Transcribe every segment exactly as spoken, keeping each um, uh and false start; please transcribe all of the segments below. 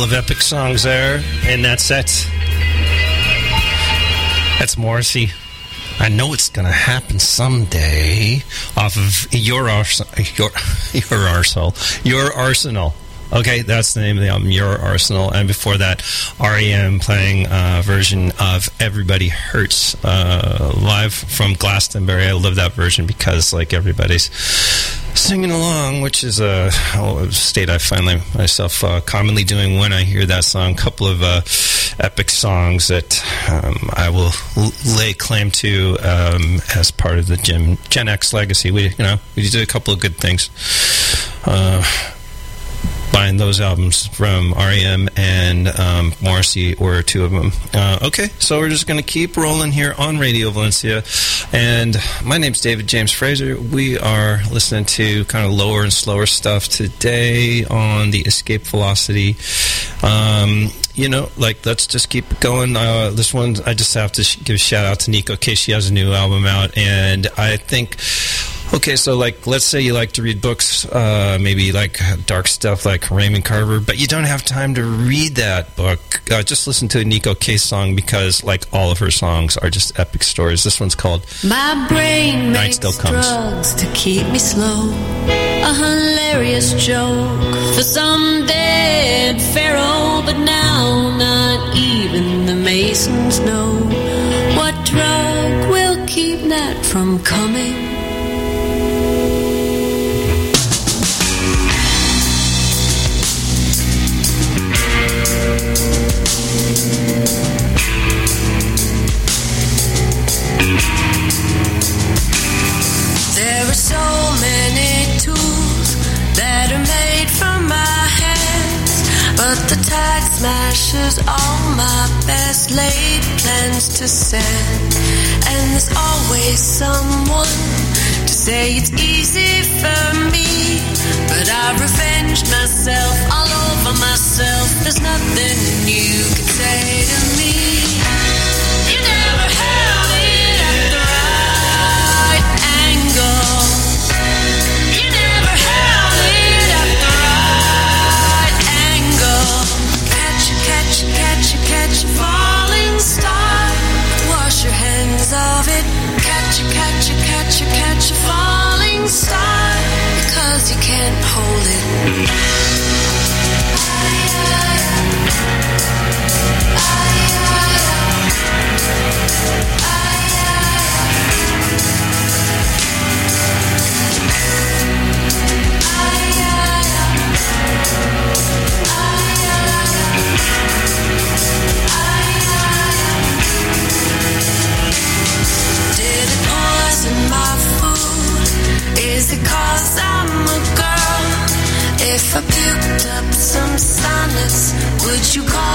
of epic songs there in that set. That's Morrissey. I know it's going to happen someday off of Your Arsenal. Your, your Arsenal. Your Arsenal. Okay, that's the name of the album, Your Arsenal. And before that, R E M playing a version of Everybody Hurts uh, live from Glastonbury. I love that version because, like, everybody's singing along, which is a, a state I find myself uh, commonly doing when I hear that song. A couple of uh, epic songs that um, I will l- lay claim to um, as part of the Gen, Gen X legacy. We, you know, we did a couple of good things. Uh... Buying those albums from R E M and um, Morrissey were two of them. Uh, okay, so we're just going to keep rolling here on Radio Valencia. And my name's David James Fraser. We are listening to kind of lower and slower stuff today on the Escape Velocity. Um, you know, like, let's just keep it going. Uh, this one, I just have to sh- give a shout out to Nico Case. She has a new album out, and I think... Okay, so, like, let's say you like to read books, uh, maybe, like, dark stuff like Raymond Carver, but you don't have time to read that book. Uh, just listen to a Nico Case song because, like, all of her songs are just epic stories. This one's called My Brain Night Still Comes. Drugs to keep me slow. A hilarious joke for some dead pharaoh, but now not even the Masons know what drug will keep Nat from coming. There are so many tools that are made from my hands, but the tide smashes all my best laid plans to sand. And there's always someone to say it's easy for me, but I revenged myself all over myself. There's nothing you can say to me. You never held it at the right angle. You never held it at the right angle. Catch you, catch you, catch you, catch a falling star. Wash your hands of it. Catch you, catch you, catch you, catch a falling star. Because you can't hold it. Did it poison my food? Is it 'cause I'm a girl? If I puked up some sonnets, would you call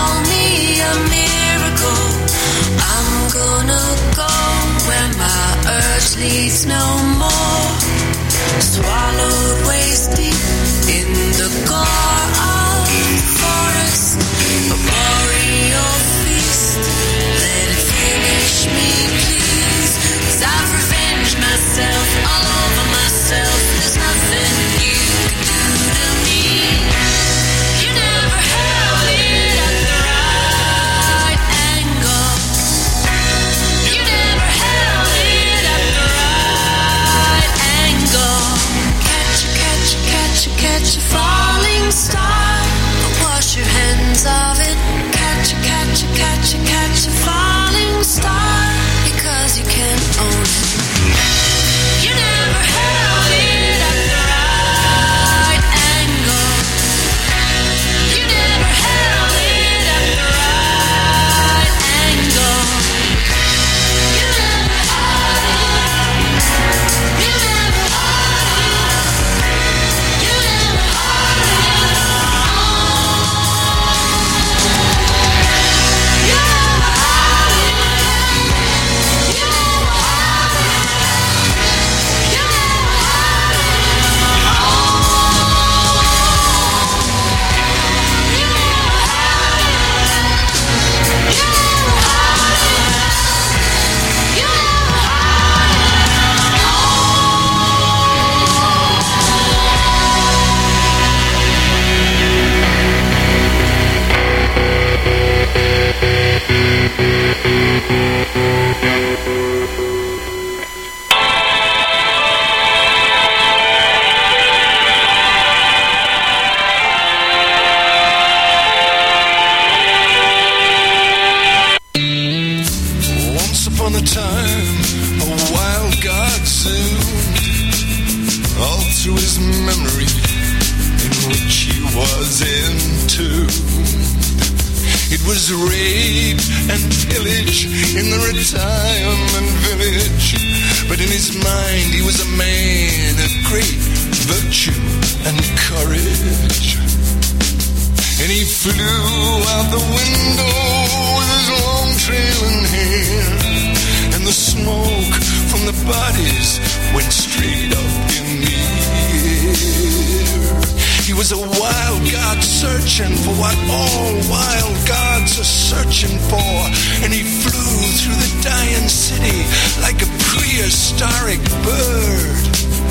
through his memory in which he was entombed. It was rape and pillage in the retirement village, but in his mind he was a man of great virtue and courage. And he flew out the window with his long trailing hair, and the smoke from the bodies went straight up in the air. He was a wild god searching for what all wild gods are searching for, and he flew through the dying city like a prehistoric bird.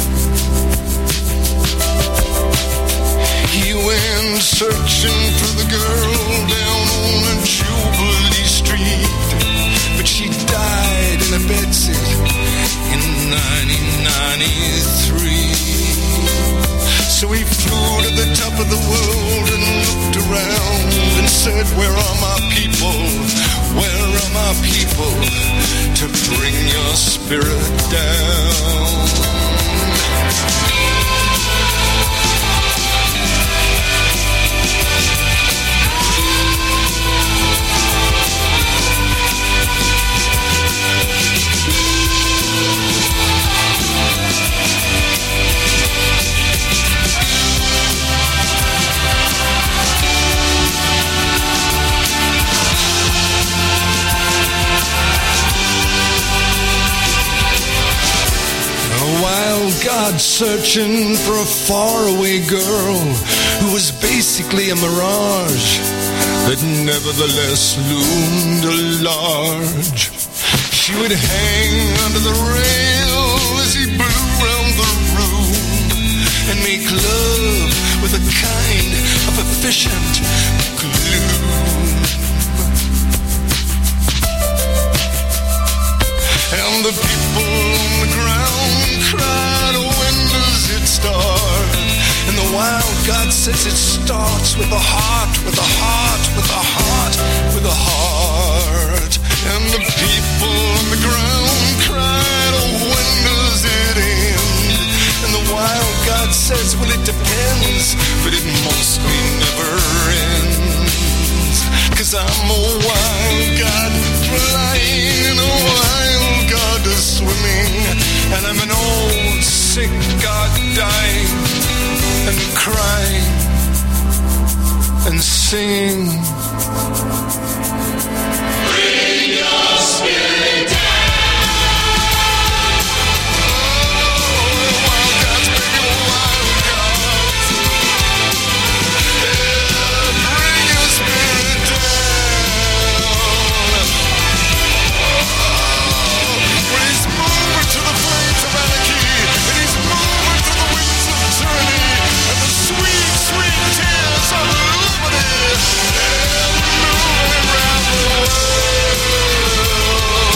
He went searching for the girl down on a Jubilee Street, but she died in a bedsit in nineteen ninety-three. So he flew to the top of the world and looked around and said, where are my people? Where are my people to bring your spirit down? God searching for a faraway girl who was basically a mirage that nevertheless loomed large. She would hang under the rail as he blew round the room and make love with a kind of efficient gloom. And the people on the ground cried, when does it start? And the wild god says it starts with a heart, with a heart, with a heart, with a heart. And the people on the ground cried, when does it end? And the wild god says, well, it depends, but it mostly never ends. Cause I'm a wild god flying, a wild god swimming, and I'm an old sick god dying and crying and singing. Bring your spirit down. Tears of liberty, and moving around the world.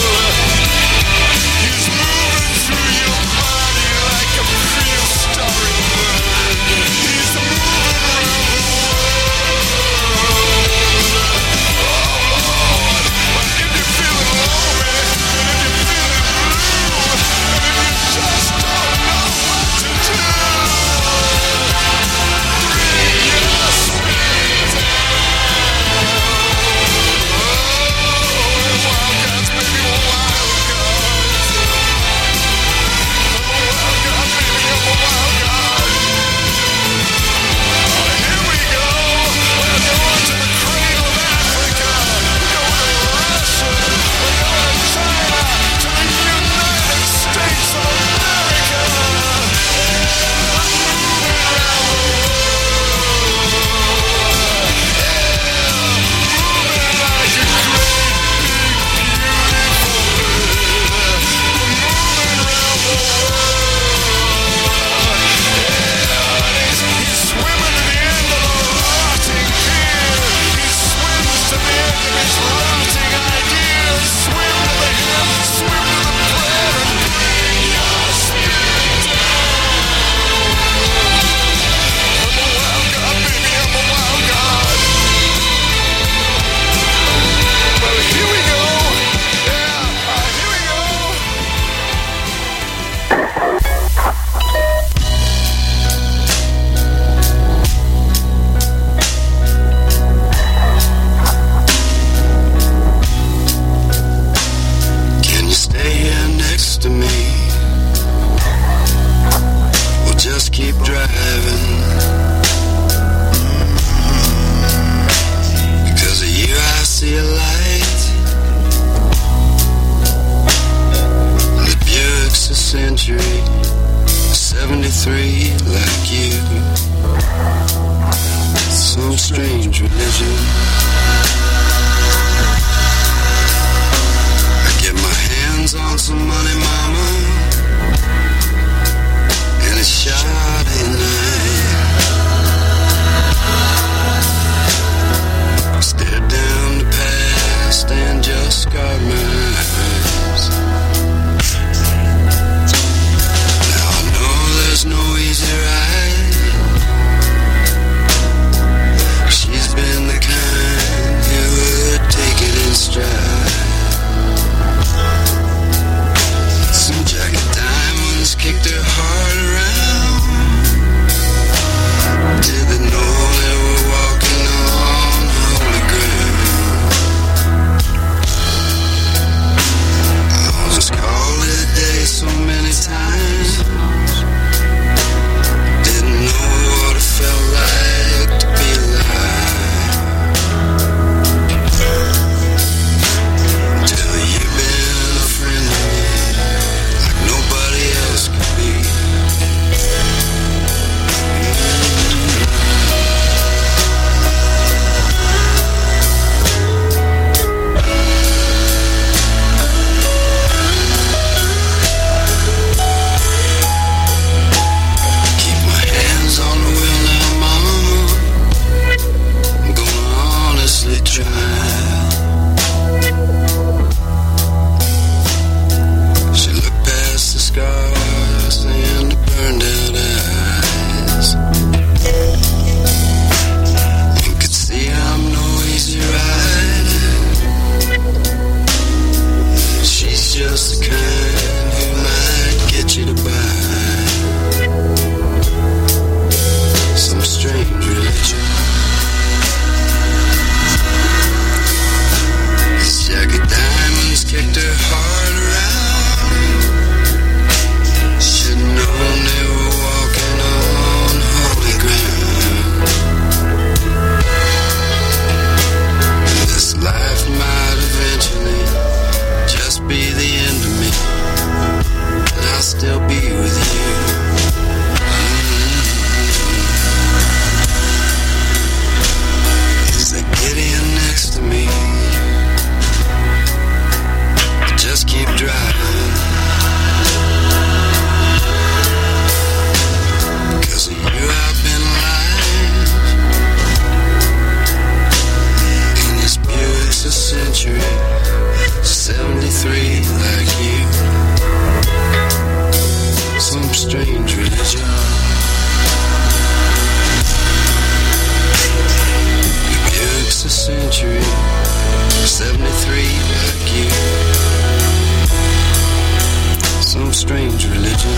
seventy-three like you. Some strange religion. I get my hands on some money, mama, and it's Saturday night. Stare down the past and just scarred my eyes. Now I know there's no easy ride. She's been the kind who would take it in stride. Some jagged diamonds kicked her heart around. Did they know they were walking on holy ground? I'll just call it a day so many times. Didn't know what it felt like to be alive. Until you've been a friend to me like nobody else could be. Keep my hands on the wheel now, mama. I'm gonna honestly try. She looked past the scars and the burned out eyes, and could see I'm no easy ride. She's just the kind who might get you to buy some strange religion. These jagged diamonds kicked her heart around. Should've known they were walking on holy ground. This life might eventually just be the end of me, but I'll still be with you. Is that Gideon next to me? Just keep driving. Because of you I've been alive. In this Buick's a century, seventy-three like you. Some strange religion. The Buick's a century, seventy-three like you. Some strange religion.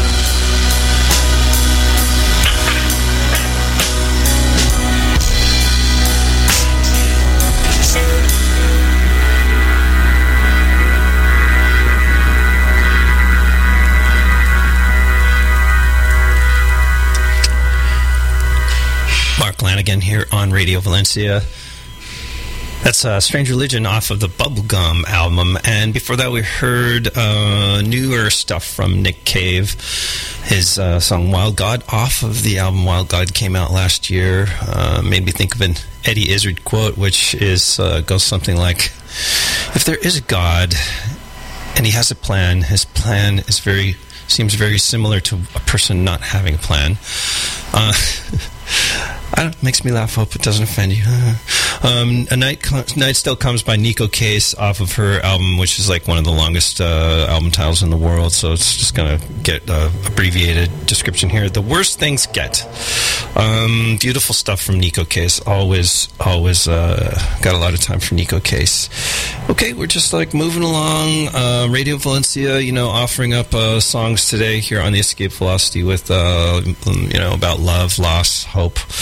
Mark Lanigan here on Radio Valencia. That's uh, Strange Religion off of the Bubblegum album. And before that, we heard uh, newer stuff from Nick Cave. His uh, song Wild God off of the album Wild God came out last year. Uh, made me think of an Eddie Izzard quote, which is uh, goes something like, if there is a God and he has a plan, his plan is very seems very similar to a person not having a plan. Uh, I don't, makes me laugh. Hope it doesn't offend you. Um, a night, night still comes by Nico Case off of her album, which is like one of the longest uh, album titles in the world. So it's just gonna get uh, abbreviated description here. The Worst Things Get. Um, beautiful stuff from Nico Case. Always, always uh, got a lot of time for Nico Case. Okay, we're just like moving along. Uh, Radio Valencia, you know, offering up uh, songs today here on the Escape Velocity with, uh, you know, about love, loss, hope.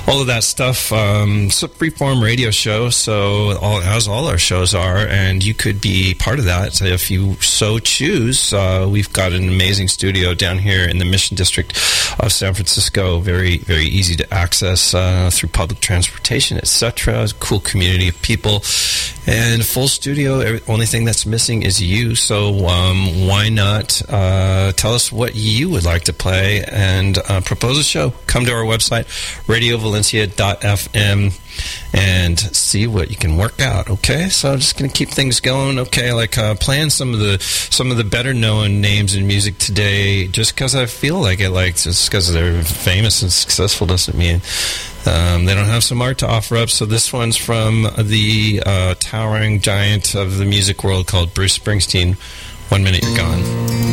all of that stuff. Um, it's a freeform radio show, so all, as all our shows are, and you could be part of that if you so choose. Uh, we've got an amazing studio down here in the Mission District of San Francisco. Very, very easy to access uh, through public transportation, et cetera. Cool community of people, and a full studio. Every, only thing that's missing is you. So um, why not uh, tell us what you would like to play and uh, propose a show? Come to our website, radio valencia dot f m, and see what you can work out. Okay, so I'm just going to keep things going. Okay, like uh, playing some of the some of the better known names in music today, just because I feel like it. Like just because they're famous and successful doesn't mean um, they don't have some art to offer up. So this one's from the uh, towering giant of the music world called Bruce Springsteen. One Minute You're Gone.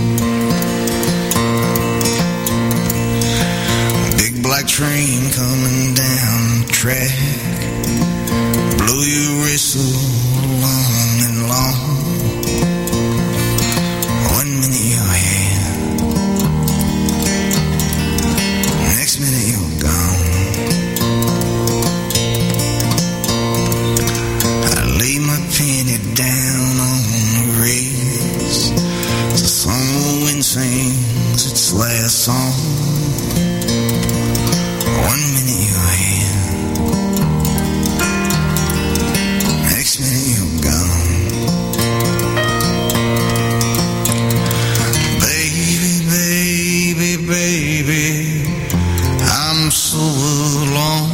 Black train coming down the track, blow your whistle long and long. One minute you're here, next minute you're gone. I lay my penny down on the rails, the summer wind sings its last song. One minute you're here, next minute you're gone. Baby, baby, baby, I'm so alone.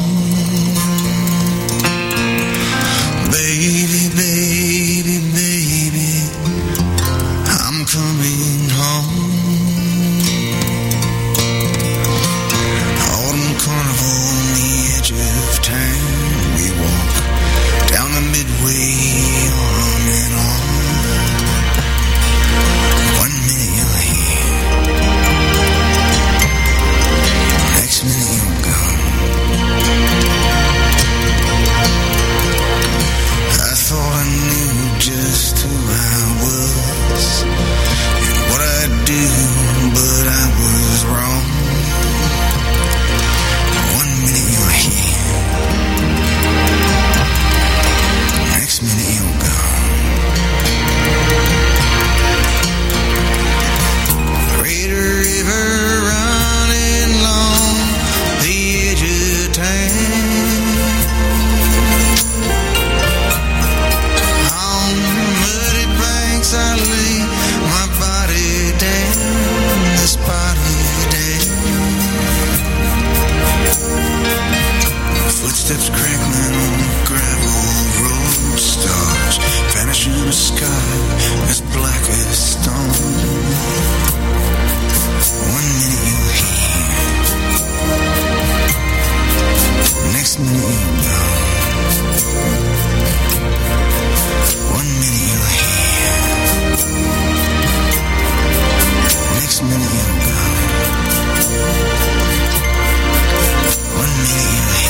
Baby, baby, baby, I'm coming home. Carnival on the edge of town, we walk down the midway, arm in arm. One minute you're here, next minute you're gone. I thought I knew just who I was and what I'd do, but I was wrong. One minute you're here, next minute you're gone. Great river running along the edge of town, on muddy banks I lay my body down, this body down. Footsteps crackling on the gravel road, stars vanish in the sky as black as stone. One minute you're here, next minute you're gone. One minute you're here, next minute you're gone. One minute you're here.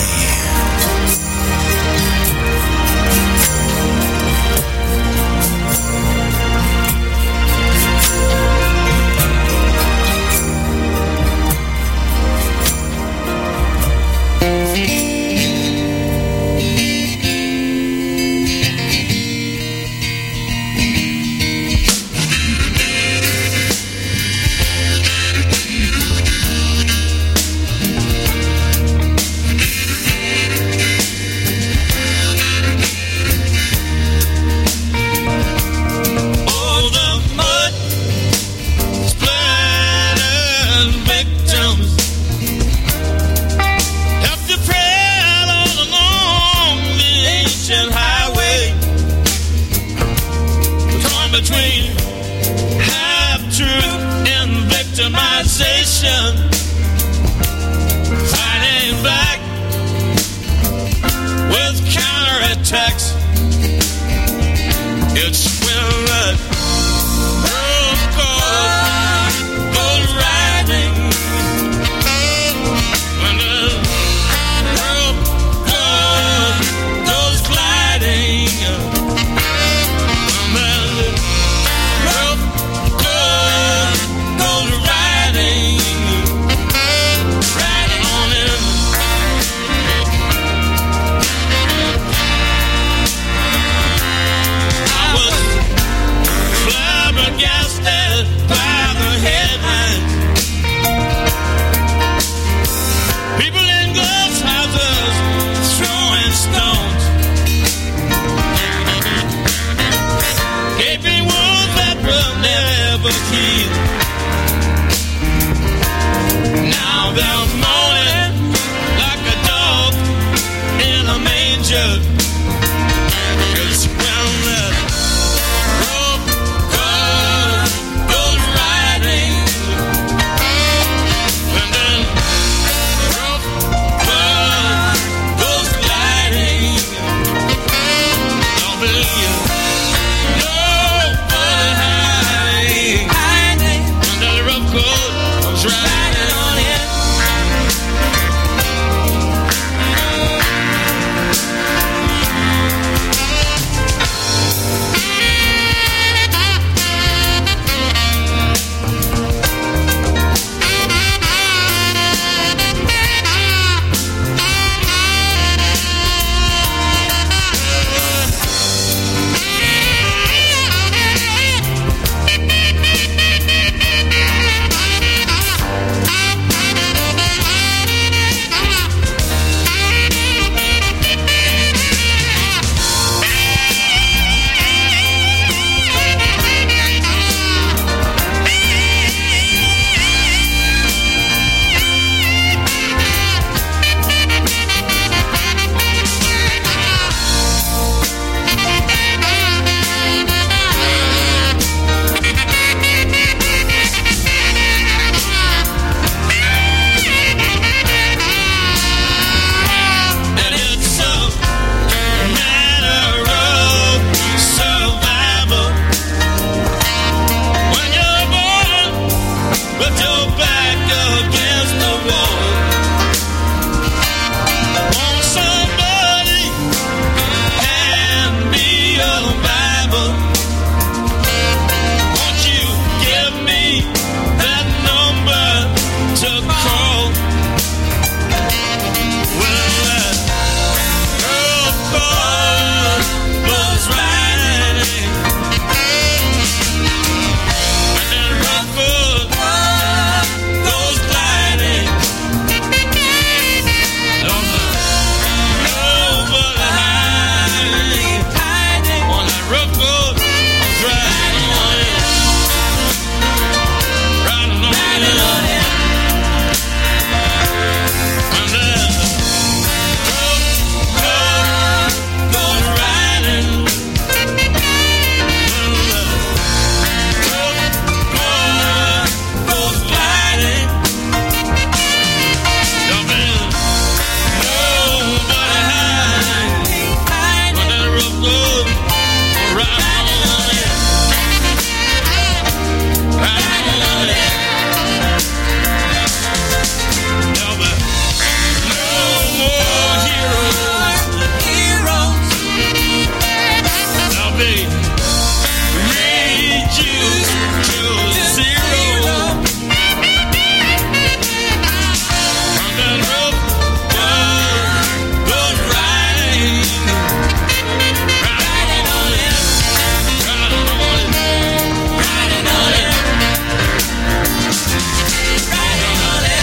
back against the wall. Won't somebody hand me a Bible? Won't you give me that number to call? Well, that girl called was riding, and that rough goes gliding. On the over the high, on that rough road, I was riding on it, riding on it, and that rough road goes riding, and that rough road goes gliding. Jumping nobody hiding, on that rough road, riding on it, riding on it. There'll be no more heroes, heroes. There'll be reduced to zero. On that rough road goes riding, riding on it, riding on it, riding on it, riding on it,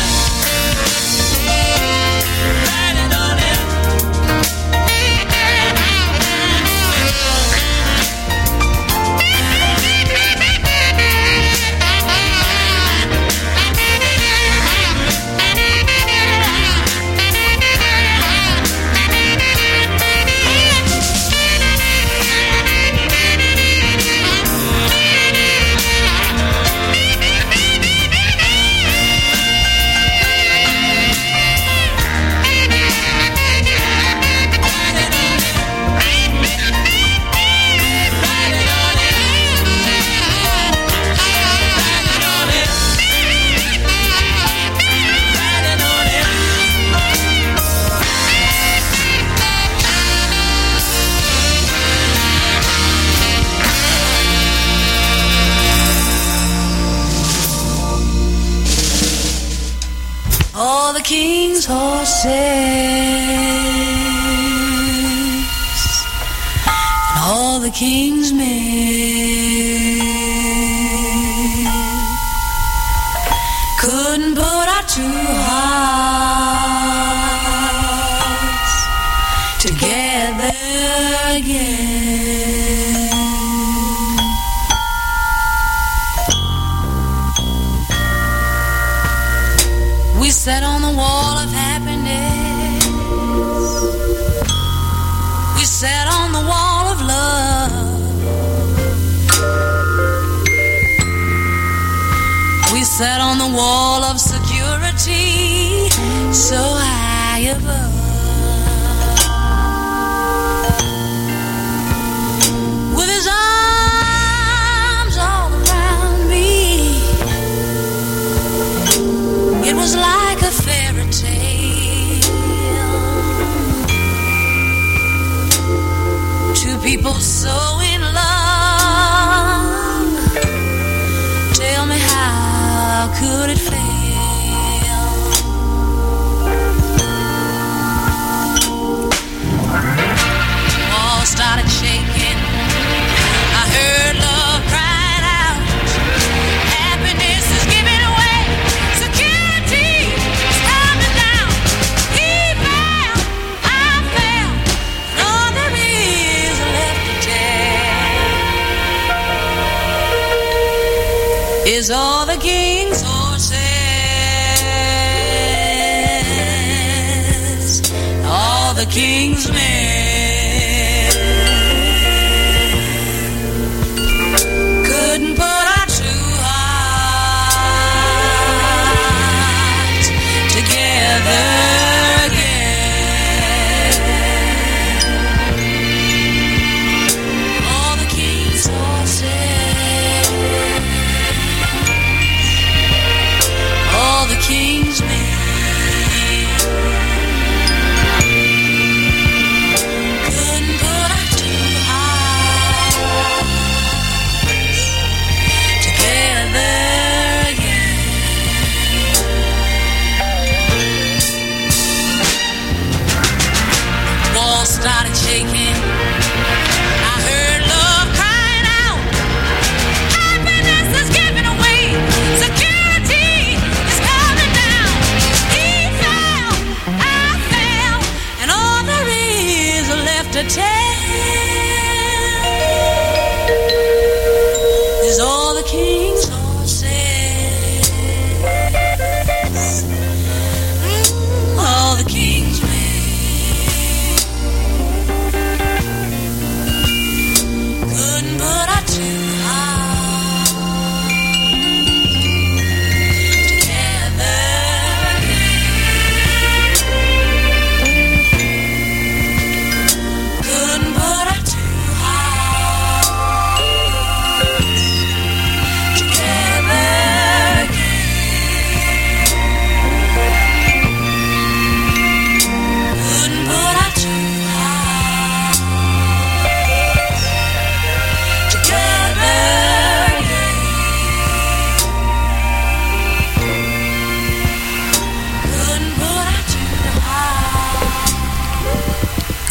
riding on it. All the king's horses and all the king's men couldn't put our two hearts together again. We sat on the wall of happiness. We sat on the wall of love. We sat on the wall of security, so high above. With his arms all around me, it was like a fairy tale. Two people so in love. Tell me, how could it fail? Walls started shaking. I heard love crying out. Happiness is giving away. Security is coming down. He fell, I fell, and all there is left to tell is all the king's horses, all the king's men couldn't put our two hearts together again. All the king's horses, all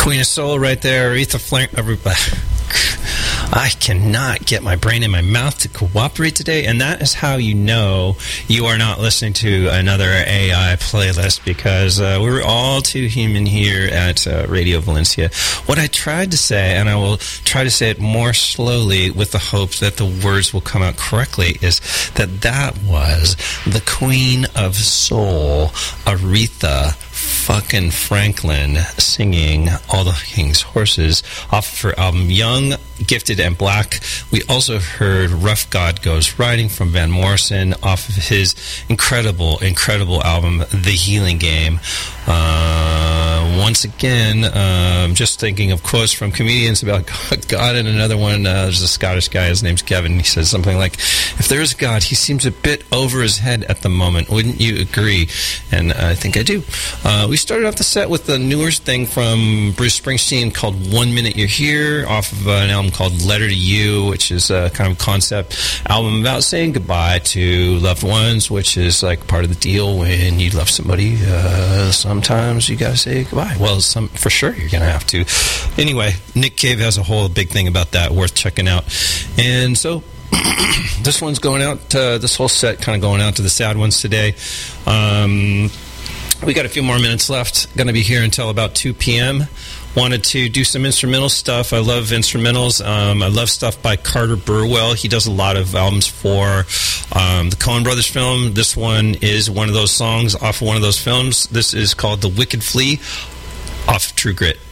Queen of Soul right there, Aretha Franklin. Everybody. I cannot get my brain in my mouth to cooperate today, and that is how you know you are not listening to another A I playlist, because uh, we're all too human here at uh, Radio Valencia. What I tried to say, and I will try to say it more slowly with the hopes that the words will come out correctly, is that that was the Queen of Soul, Aretha fucking Franklin, singing All the King's Horses off of her album Young, Gifted, and Black. We also heard Rough God Goes Riding from Van Morrison off of his incredible, incredible album The Healing Game. Uh, once again, um, just thinking of quotes from comedians about God, and another one, uh, there's a Scottish guy, his name's Kevin, he says something like, if there is God, he seems a bit over his head at the moment. Wouldn't you agree? And I think I do. Uh, we started off the set with the newest thing from Bruce Springsteen called One Minute You're Here, off of an album called Letter to You, which is a kind of concept album about saying goodbye to loved ones, which is like part of the deal when you love somebody. Uh, sometimes you gotta say goodbye. Well, some for sure you're gonna have to. Anyway, Nick Cave has a whole big thing about that worth checking out. And so this one's going out, uh, this whole set kind of going out to the sad ones today. Um, we got a few more minutes left. Going to be here until about two p.m. Wanted to do some instrumental stuff. I love instrumentals. Um, I love stuff by Carter Burwell. He does a lot of albums for um, the Coen Brothers film. This one is one of those songs off of one of those films. This is called The Wicked Flea off of True Grit.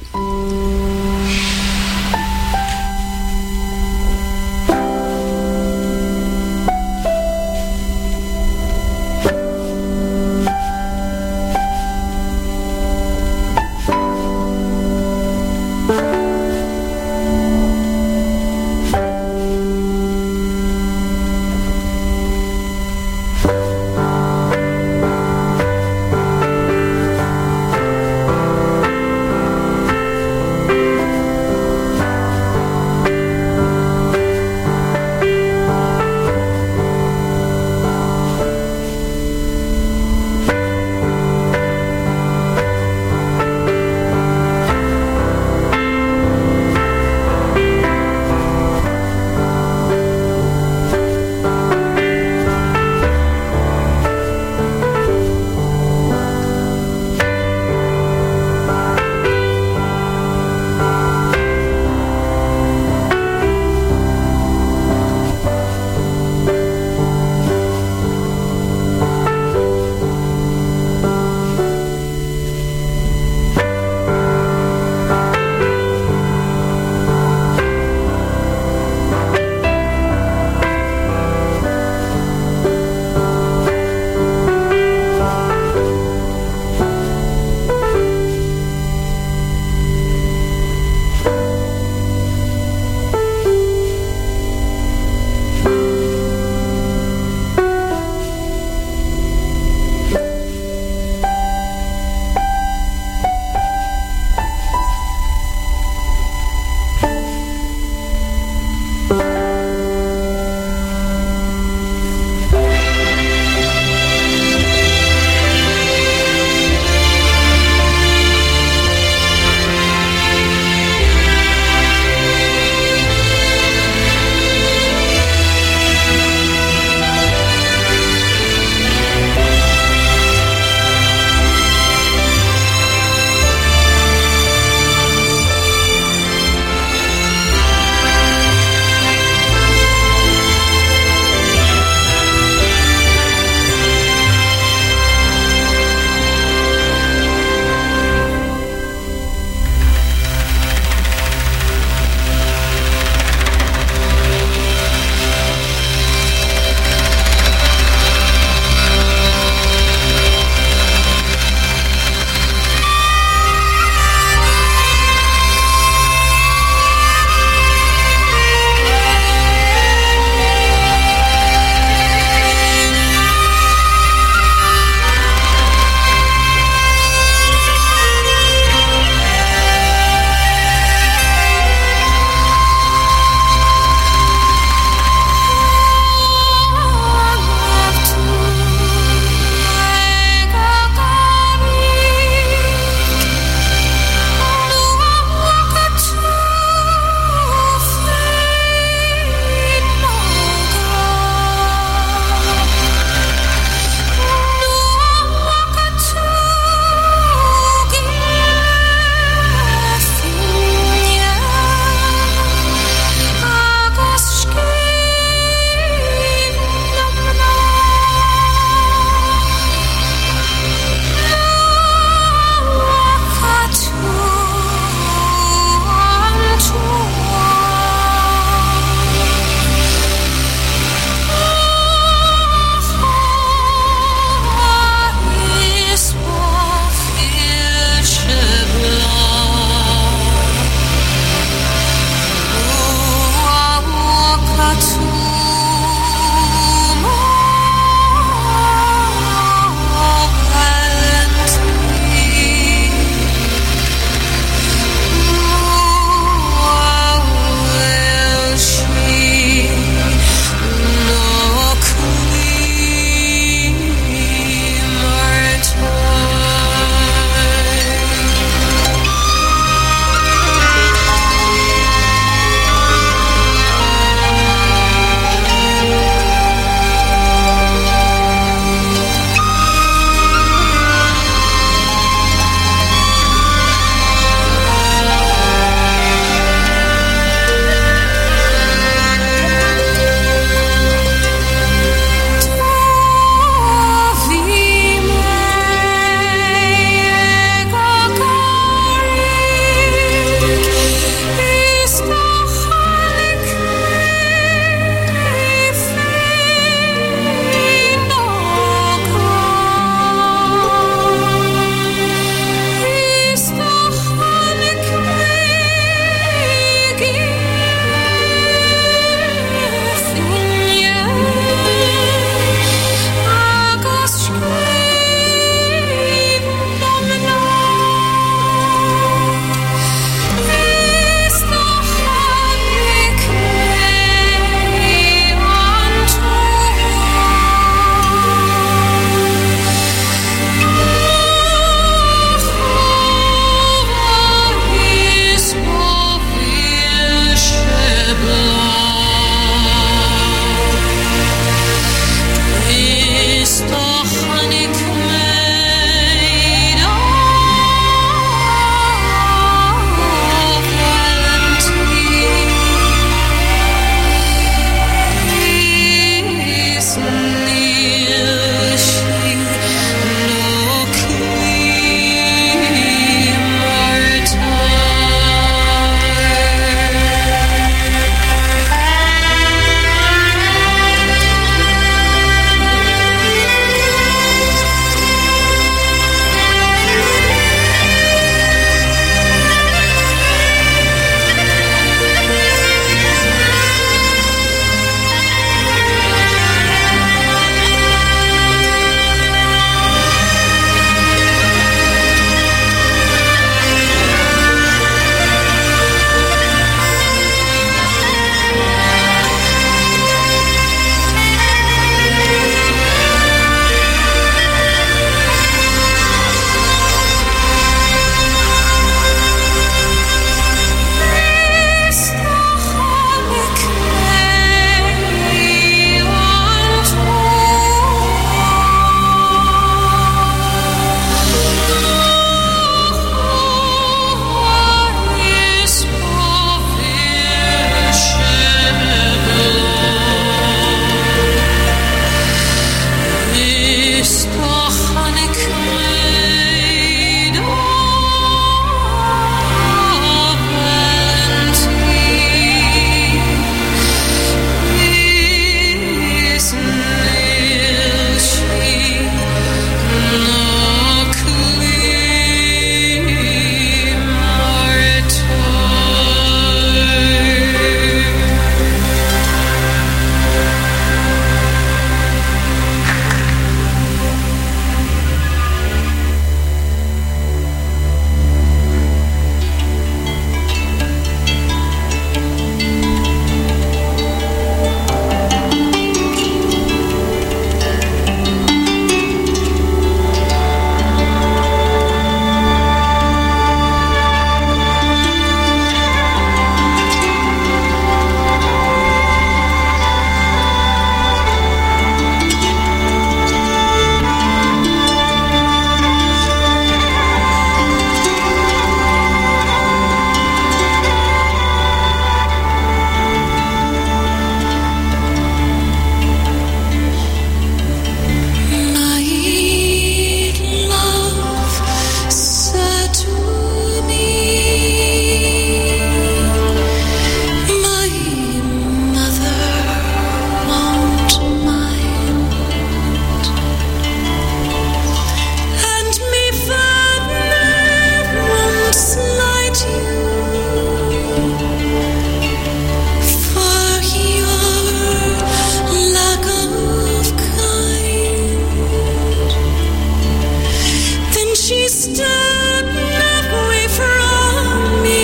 stepped away from me,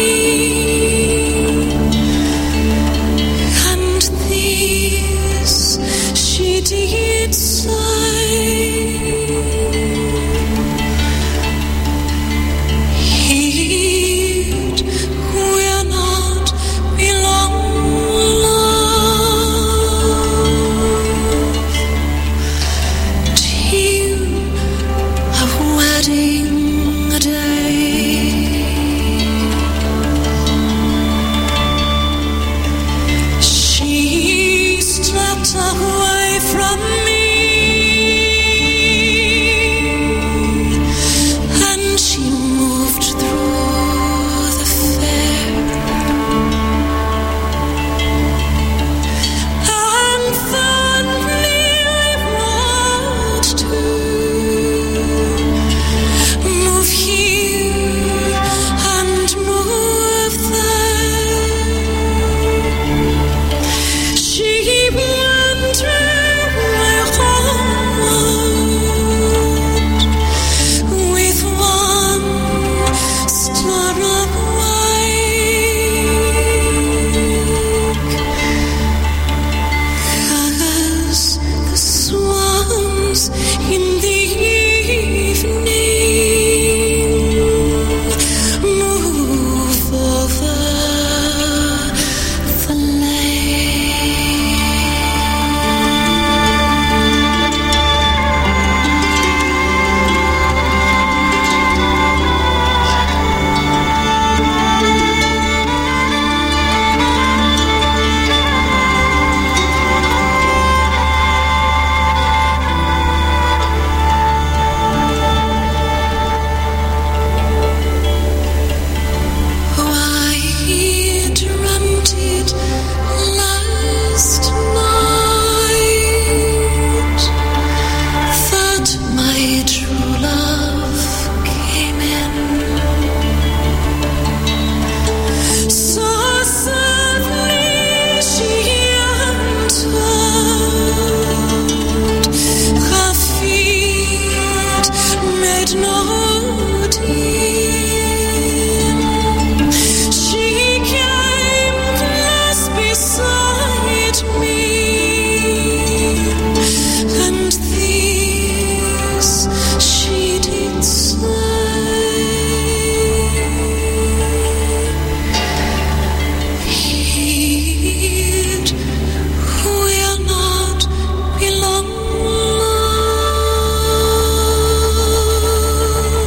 and this she did say. Heed, we're not belong, love, till a wedding day. She stepped away from me, and she moved through the fair, and fondly watched her move here and move there. She went homeward with one star of wake, as the swans in the evening move over the lake. I dreamt it last night, that my true love came in. So suddenly she entered, her feet made no din. She came close beside me, and this she did say. Heed, we're not belong, love.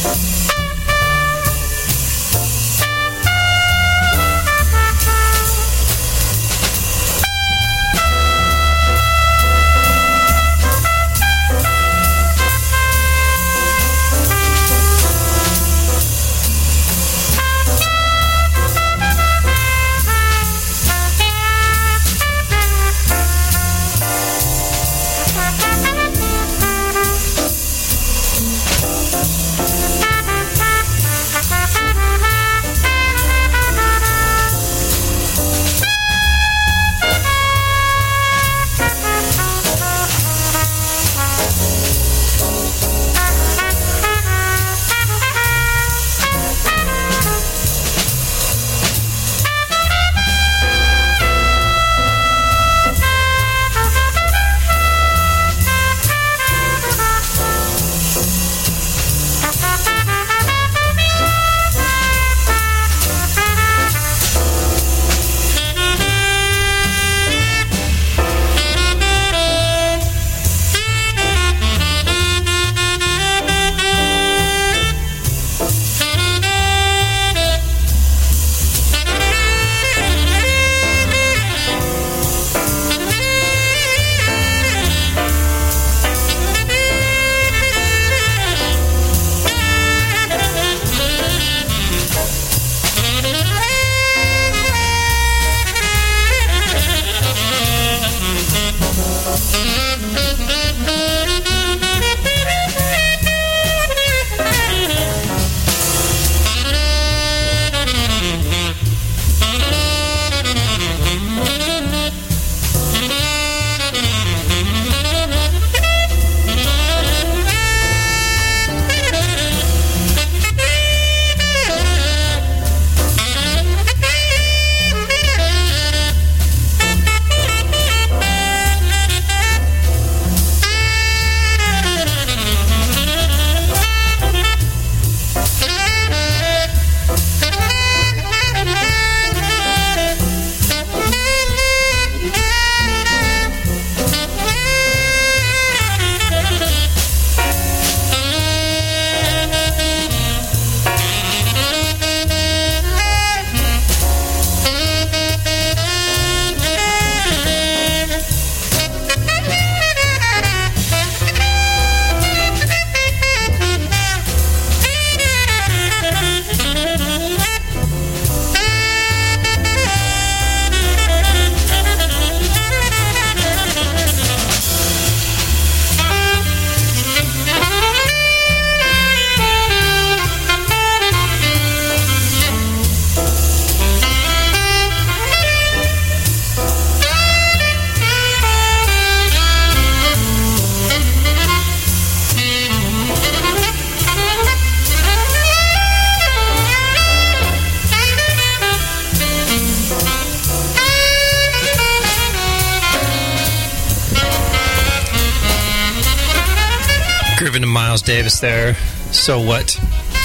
Grooving to Miles Davis there. So What?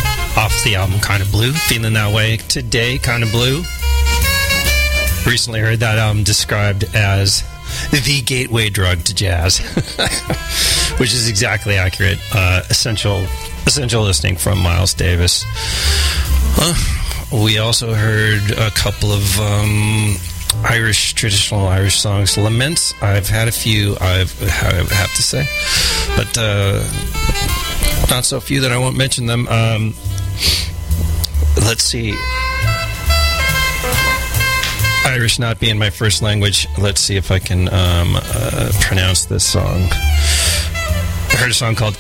Off the album Kind of Blue. Feeling that way today, Kind of Blue. Recently heard that album described as the gateway drug to jazz, which is exactly accurate. Uh, essential, essential listening from Miles Davis. Uh, we also heard a couple of um, Irish, traditional Irish songs. Laments, I've had a few, I've, I have to say, but uh, not so few that I won't mention them. Um, let's see. Irish not being my first language, let's see if I can um, uh, pronounce this song. I heard a song called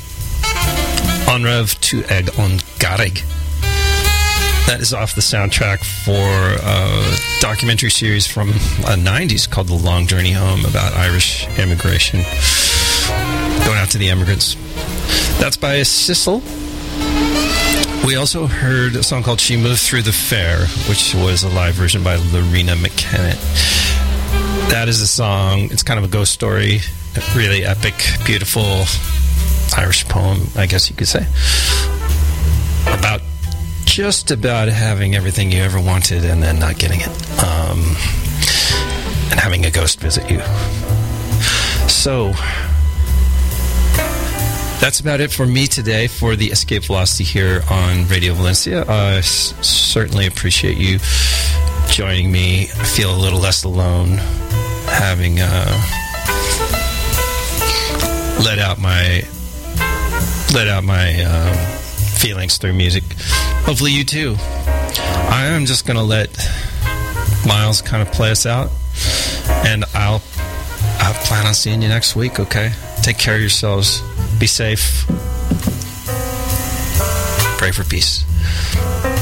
Onrev to Eg on Garig. That is off the soundtrack for a documentary series from the nineties called The Long Journey Home, about Irish immigration, going out to the immigrants. That's by Sissel. We also heard a song called She Moved Through the Fair, which was a live version by Lorena McKennitt. That is a song, it's kind of a ghost story, really epic, beautiful Irish poem, I guess you could say, about just about having everything you ever wanted and then not getting it, um, and having a ghost visit you. So, that's about it for me today for the Escape Velocity here on Radio Valencia. I uh, s- certainly appreciate you joining me. I feel a little less alone, having uh, let out my let out my um, feelings through music. Hopefully you too. I am just going to let Miles kind of play us out, and I'll I plan on seeing you next week, okay? Take care of yourselves. Be safe. Pray for peace.